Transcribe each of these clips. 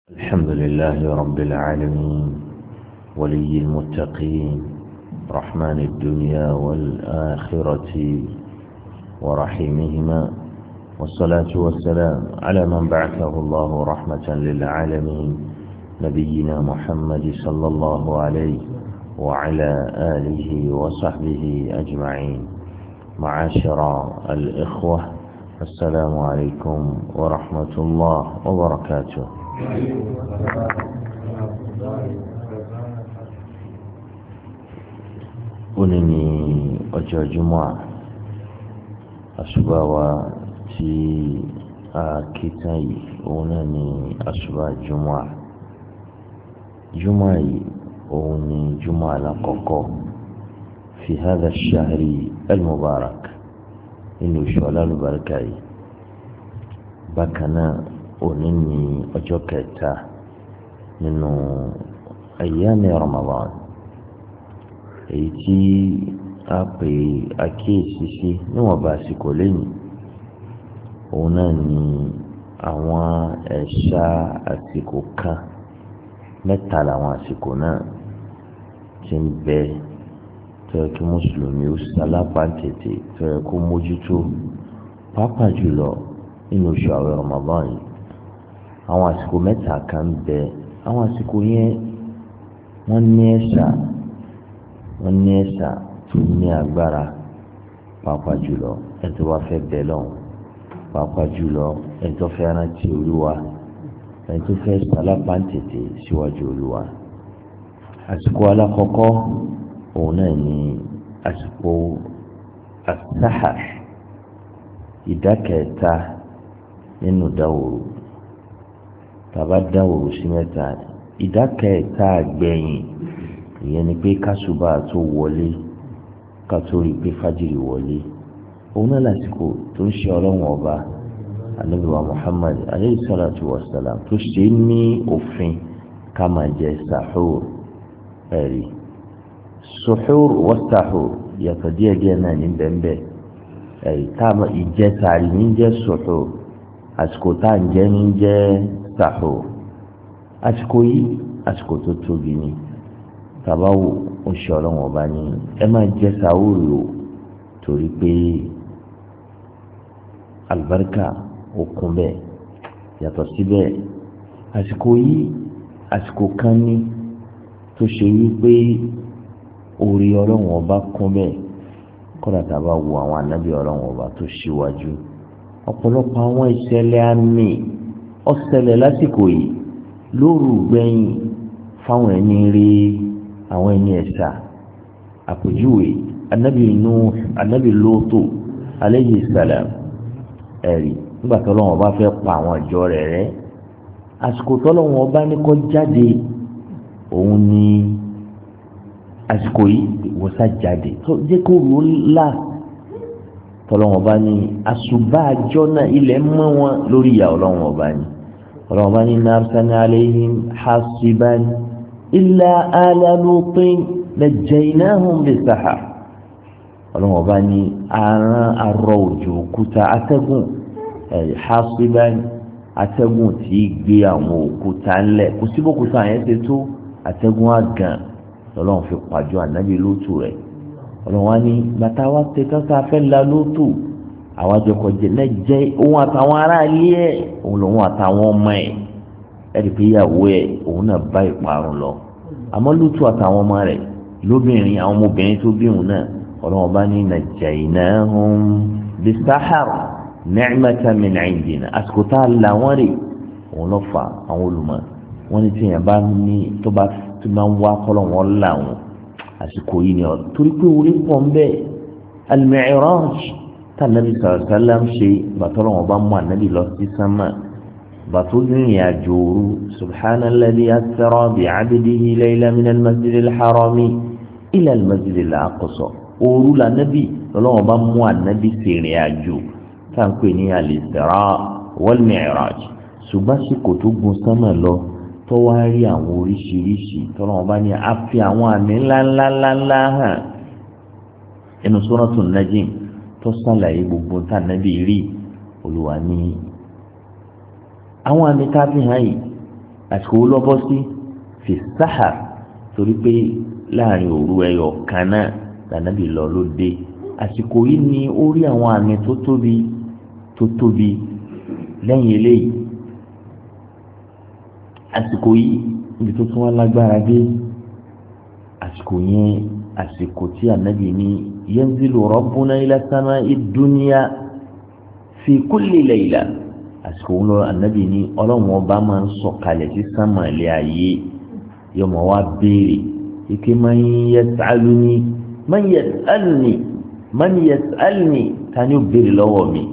الحمد لله رب العالمين ولي المتقين رحمن الدنيا والآخرة ورحيمهما والصلاة والسلام على من بعثه الله رحمة للعالمين نبينا محمد صلى الله عليه وعلى آله وصحبه أجمعين. معاشر الإخوة، السلام عليكم ورحمة الله وبركاته. Òní ni ọjọ́ Jumu'ah, àṣùbà wa tí a kí tán yìí, òun náà ni àṣùbà Jumu'ah. Jumu'ah yìí òun ni Jumu'ah alákọ̀ọ́kọ́ fi hadha ash-shahri al-mubarak, nínú oṣù alálùbáríkà yìí. Bákan náà òní ni ọjọ́ kẹta nínú ayyami Ramadan, èyí tí a pè àkíyèsí sí níwọ̀nba àsìkò lẹ́yìn. Òun náà ni àwọn ẹ̀ṣà àsìkò kan mẹ́ta làwọn àsìkò náà ti ń bẹ tó yẹ kí mùsùlùmí ó sálápá tètè tó yẹ kó mójútó, pàápàá jùlọ nínú oṣù àwẹ̀ Ramadan yìí. Àwọn àsìkò mẹ́ta kan ń bẹ, àwọn àsìkò yẹn wọ́n ní ẹ̀ṣà tó ní agbára, pàápàá jùlọ ẹni tó bá fẹ́ bẹ lọ́hùn, pàápàá jùlọ ẹni tó fẹ́ rántí Olúwa, ẹni tó fẹ́ sálápá tètè síwájú Olúwa. Àsìkò alákọ̀ọ́kọ́ òun náà ni àsìkò as-sahar, ìdákẹ́ta nínú dáwòrò. Tàbá dáwòrò sí mẹ́ta, ìdákẹ́ta gbẹ̀yìn, ìyẹn ni pé kásùbà tó wọlé ká tó rí pé fájìrì wọlé. Òun náà lásìkò tó ń ṣe ọlọ́run ọba Ànábì wa Muhammad alayhi salatu wa salam tó ṣe ní òfin ká máa jẹ sahur. Ẹ̀rí suhur wa sahur yàtọ̀ díẹ̀díẹ̀ náà ní bẹ́ẹ̀. Ẹ̀rí táàmù ìjẹsàárì ní jẹ́ suhur, àsìkò tá à ń jẹ ní jẹ́ sahur. Àsìkò yìí àsìkò tó tóbi ni. Tàbáwò oṣù ọlọ́run ọba ni ẹ máa jẹ sàúrì o, torí pé àlùbáríkà ó kún bẹ́ẹ̀. Yàtọ̀ síbẹ̀, àsìkò yìí àsìkò kan ní tó ṣe wípé orí ọlọ́run ọba kún bẹ́ẹ̀. kódà tàbá wo àwọn ànábì ọlọ́run ọba tó ṣíwájú, ọ̀pọ̀lọpọ̀ àwọn ìṣẹ̀lẹ̀ àmì ó ṣẹlẹ̀ lásìkò yìí lóru gbẹ̀yìn fáwọn ẹni rí, àwọn ẹni ẹ̀sà. Àpèjúwe ànábì Nuh, ànábì Lótò alayhi salam. Ẹ̀rí nígbà tó lọ́wọ́ bá fẹ́ pa àwọn ìjọ rẹ̀ rẹ́, àsìkò tó lọ́wọ́ bá ní kó jáde, òun ni àsìkò yìí wọ́sà jáde tó jẹ́ kó rò ńlá. tọ́lọ́wọ́ bá ní àṣùbà àjọ náà ilẹ̀ mọ́ wọn lórí ìyá ọlọ́wọ́ bá ní. ọlọ́wọ́ bá ní inna arsalna alayhim hasiban illa ala Lutin najjaynahum bis-sahar. ọlọ́wọ́ bá ní arọ òjò òkúta atẹ́gùn, hasiban atẹ́gùn tí gbé àwọn òkúta ńlẹ̀, kò síbò òkúta yẹn ti tó atẹ́gùn àgàn lọ́lọ́run fi pàjọ ànábì Lótù rẹ̀. ọlọ́run wá ní bàtà wá tẹ káká fẹ́ la Lótù, àwọn àjọkọ̀ jẹ náà jẹ́ òun àtàwọn ará ilé ẹ̀, òun lòun àtàwọn ọmọ ẹ̀, ẹ̀rí pé ìyàwó ẹ̀ òun náà bá ìparun lọ. àmọ́ Lótù àtàwọn ọmọ rẹ̀ lóbìnrin, àwọn ọmọbìnrin tó bí òun náà, ọlọ́run bá ní najjaynahum bis-sahar ni'matan min 'indina. àsìkò tá a là wọ́n rè òun lọ́ fà àwọn olùmọ̀ wọ́n ní tíyẹn bá ní tó bá tó máa ń wá kọ́lọ̀ wọn làwọn àsìkò yìí ni ọ torí pé orí pọ̀ ń bẹ́ẹ̀. al-Mi'raj tá nàbì sallallahu alaihi wasallam ṣe bàtọ́lọ̀ wọn bá mú ànábì lọ sí sánmà, bàtó rìnrìn àjò òru. subhanalladhi asra bi'abdihi laylan min al-masjid al-harami ila al-masjid al-aqsa. òru lànàbì lọ́wọ́ bá mú ànábì sèrìn àjò táǹpẹ̀ ní al-Isra wal-Mi'raj. ṣùgbọ́n àsìkò tó gun sánmà lọ tó wá rí àwọn oríṣiríṣi tọ́lọ́ bá ní a fi àwọn àmì ńláńláńlá hàn inú Suratul Najm tó sàlàyé gbogbo tá nàbí rí. Olúwa ní àwọn àmì tá a fi hàn yìí àsìkò wo lọ́bọ́ sí fi sáhà torí pé láàrin òru ẹyọ kan náà lànàbì lọ ló dé àsìkò yìí ni ó rí àwọn àmì tó tóbi lẹ́yìn eléyìí àsìkò yìí ibi tó tún wá lágbára dé àsìkò yẹn àsìkò tí ànábì ní yanzilu rabbuna ila sama'i dunya fi kulli layla àsìkò wọn lọ ànábì ní ọlọ́run ọba máa ń sọ̀kalẹ̀ sí sánmà ilé ayé yọmọ wa béèrè ike man yas'alni tani ó béèrè lọ́wọ́ mi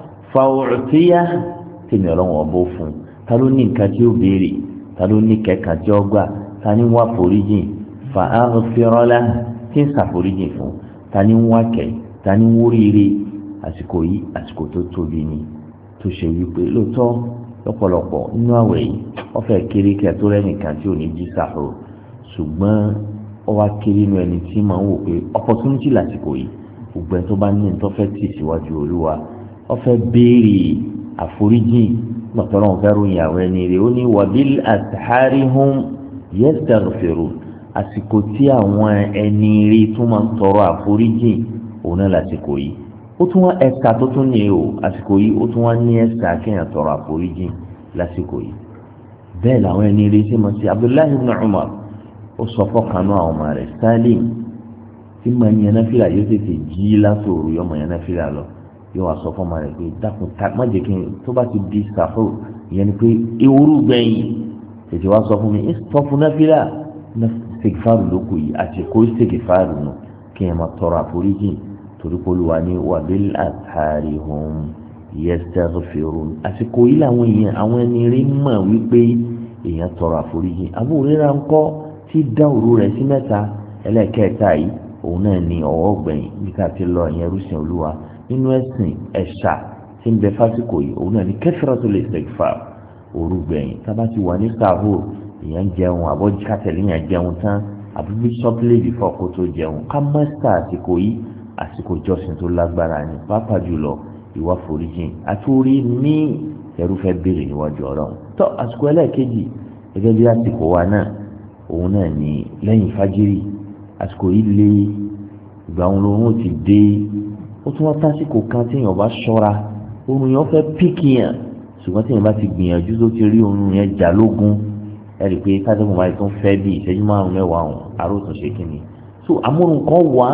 fa'u'tiya tèmi ọlọ́run ọba ó fún ta ló ní nǹkan tí ó béèrè ta ló ní kẹ̀kẹ́ tí ó gbà ta ní wá foríjìn fa aghfira lahu tí ń ṣàforíjìn fún ta ní wá kẹ̀ ta ní wóríire àsìkò yìí àsìkò tó tóbi ni tó ṣe wípé lóòótọ́ lọ́pọ̀lọpọ̀ nínú àwẹ̀ yìí wọ́n fẹ́ kéré kí ẹ tó rẹ́nìkan tí ò ní jí sàhó ṣùgbọ́n ó wá kéré inú ẹni tí máa ń wò pé opportunity lásìkò yìí gbogbo ẹni tó bá ní tó fẹ́ tì síwájú olúwa ó fẹ́ béèrè àforíjì gbọ̀tọ́rọ̀ fẹ́ ròyìn àwọn ẹni rẹ̀ ó ní wabil ashari hum yastaghfirun àsìkò tí àwọn ẹni rẹ̀ tún máa ń tọrọ àforíjì òun náà lásìkò yìí ó tún wá ẹ̀ka tó tún ní o àsìkò yìí ó tún wá ní ẹ̀ka kéèyàn tọrọ àforíjì lásìkò yìí bẹ́ẹ̀ làwọn ẹni rí sí mọ̀ sí Abdullahi ibn Umar ó sọ fọ́kànú àwọn ọmọ rẹ̀ Salim tí mo yẹn náà fìlà yóò tètè jí látòrò yọmọ yẹn náà fìlà lọ yóò wá sọ fọ́mọ rẹ̀ pé dákun má jẹ́ kí n tó bá ti di sàfó ìyẹn ni pé ewúrú gbẹ̀yìn tètè wá sọ fún mi sọ fún náà fìlà sèkìfàrù lóko yìí àti kó sèkìfàrù nù kéèyàn máa tọrọ àforíjì torí polúwa ní wabil ashari hum yastaghfirun àsìkò yìí làwọn èèyàn àwọn ẹni rí mọ̀ wípé èèyàn tọrọ àforíjì Abu Hurairah ńkọ́ tí dá òru rẹ̀ sí mẹ́ta ẹlẹ́kẹ̀ẹ́ta yìí òun náà ní ọwọ́ gbẹ̀yìn bí ká ti lọ ìyẹn rúṣin olúwa nínú ẹ̀sìn ẹ̀ṣà tí ń bẹ fásìkò yìí òun náà ní kathratul istighfar òru gbẹ̀yìn tábà ti wà ní sahur èèyàn jẹun àbọ̀jí kátẹ̀lé yẹn jẹun tán àbí bíṣọ́pìlì bífọ́ kó tó jẹun ká mọ́sítà àsìkò yìí àsìkò jọ́sìn tó lágbára ni pàápàá jùlọ ìwà foríjìn àti orí ní ẹrú fẹ́ béèrè níwájú Ọlọ́run tó àsìkò ẹlẹ́ẹ̀kejì gẹ́gẹ́ bí àsìkò wa náà òun náà ní lẹ́yìn fájírì àsìkò yìí lé ìgbà wọn lóhun ti dé ó tún wá tásìkò kan tí èèyàn bá ṣọ́ra oorun yẹn fẹ́ píkì yàn ṣùgbọ́n tí èèyàn bá ti gbìyànjú tó ti rí oorun yẹn jà lógún ẹ̀rí pé kájọ́mọ̀ báyìí tó ń fẹ́ bí ìṣẹ́jú márùn-ún mẹ́wàá ọ̀hún aróòtún ṣe kí ni so amóhun kan wá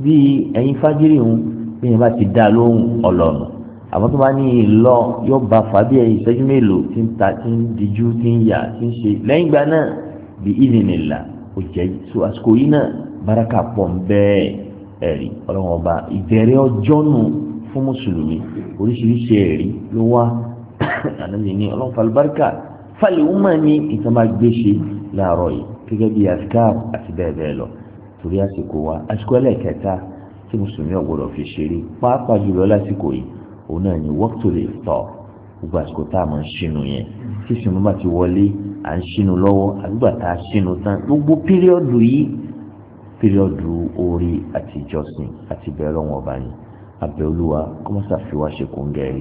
bí ẹ̀yin fájírì ń bí yẹn bá ti dá lóhùn ọlọ́ọ̀nù àmọ́ tó bá ní ìlọ yóò bá fàbí ẹ̀yìn ìṣẹ́jú mélòó tí ń ta tí ń dijú tí ń yà tí ń ṣe lẹ́yìn ìgbà náà bí ìdìnnìlà ó jẹ́ so àsìkò yìí náà báràkà pọ̀ ń bẹ́ẹ̀ ẹ̀rí ọlọ́wọ́n ọba ìbẹ̀rẹ̀ ọjọ́ nù fún mùsùlùmí oríṣiríṣi ẹ̀rí ló wá ànábì ní ọlọ́wọ́n falùbáríkà falẹ̀ ọmọ ní ìtàmà gbéṣe láàárọ̀ yìí gẹ́gẹ́ bí azkar àti bẹ́ẹ̀ bẹ́ẹ̀ lọ torí àsìkò wa àsìkò ẹlẹ́kẹta tí mùsùlùmí ọ̀gbọ́dọ̀ fi ṣeré pàápàá jùlọ lásìkò yìí òun náà ni waqtul iftar gbogbo àsìkò tá a máa ń ṣínú yẹn tí sinú bá ti wọlé à ń ṣínú lọ́wọ́ àgbà tá a ṣínú tán gbogbo píríọ̀dù yìí píríọ̀dù orí àti ìjọsìn àti bẹ́ẹ̀ lọ́wọ́ ọba ni abẹ́olúwa kọ́mọ́sà fi wá ṣe kóńgẹ́rì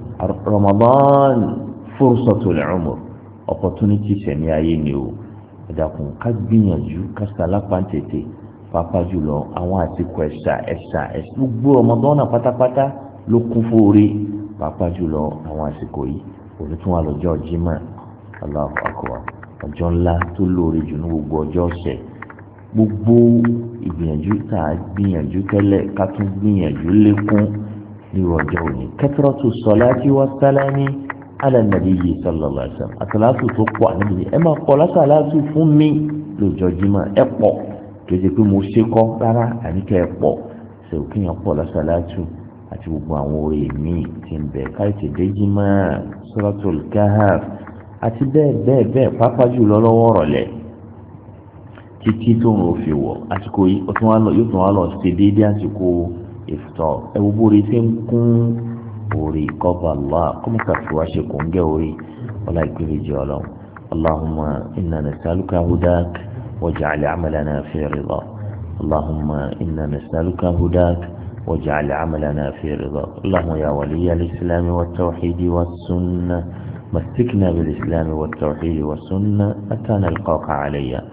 Ramadan fursatul umr opportunity sẹ̀mí ayé ni o ẹ̀dàkùn ká gbìyànjú ká sàlápá tètè pàápàá jùlọ àwọn àsìkò ẹ̀ṣà gbogbo Ramadan náà pátápátá ló kún fóore pàápàá jùlọ àwọn àsìkò yìí òní tún wà lọ́jọ́ Jímọ̀ Allahu Akbar ọjọ́ ńlá tó lóore jù ní gbogbo ọjọ́ ọ̀sẹ̀ gbogbo ìgbìyànjú tá a gbìyànjú tẹ́lẹ̀ ká tún gbìyànjú lékún ní ọjọ́ òní kathratu salati wa salami ala nabiyyi sallallahu alaihi wasallam àtàlátù tó pọ̀ ànábì ẹ máa kọ́ lásàlátù fún mi lọ́jọ́ Jímọ̀ ẹ pọ̀ kì í ṣe pé mo ṣe kọ́ rárá àníkẹ́ ẹ pọ̀ ṣe òkè yẹn pọ̀ lásàlátù àti gbogbo àwọn orí mi ti ń bẹ̀ káyọ̀tì Jímọ̀ Suratul Kahf àti bẹ́ẹ̀ pápá jùlọ lọ́wọ́ rọ̀lẹ́ títí tó ń ro fi wọ̀ àsìkò yìí yóò tún wá lọ ṣe déédéé àsìkò ìfutọ̀ ẹ wo bóore ṣe ń kún orí kọ́ba Allah kọ́mọ́kà fi wá ṣe kòńgẹ́ orí ọlá ìpínlẹ̀ jẹ́ ọlọ́run Allahumma inna nas'aluka hudak waj'al 'amalana fi ridak Allahumma inna nas'aluka hudak waj'al 'amalana fi ridak Allahumma ya waliyya al-islam wat-tawhid was-sunnah مسكنا بالإسلام والتوحيد والسنة حتى نلقاك عليها.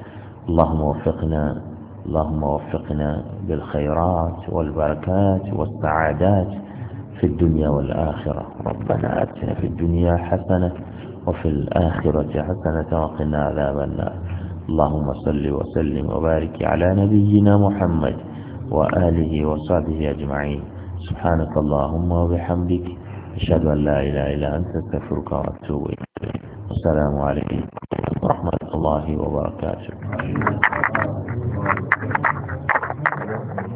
اللهم وفقنا بالخيرات والبركات والسعادات في الدنيا والآخرة. ربنا آتنا في الدنيا حسنة وفي الآخرة حسنة وقنا عذاب النار. اللهم صل وسلم وبارك على نبينا محمد وآله وصحبه أجمعين. سبحانك اللهم وبحمدك أشهد أن لا إله إلا أنت أستغفرك وأتوب إليك. السلام عليكم ورحمة الله وبركاته.